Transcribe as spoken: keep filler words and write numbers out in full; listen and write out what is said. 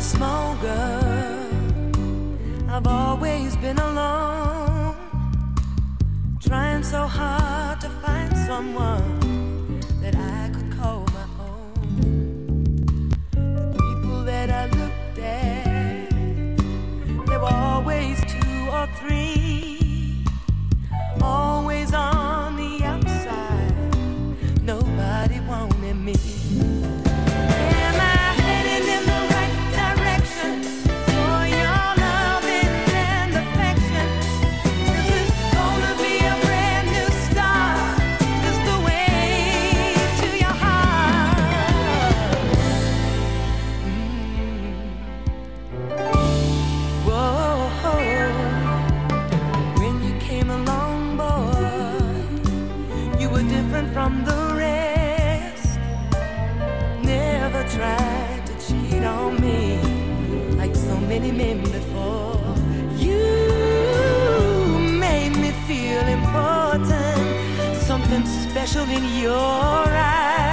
a small girl, I've always been alone, trying so hard to find someone that I could call my own. The people that I looked at, they were always two or three, always on the outside, nobody wanted me. From the rest, never tried to cheat on me like so many men before. You made me feel important, something special in your eyes.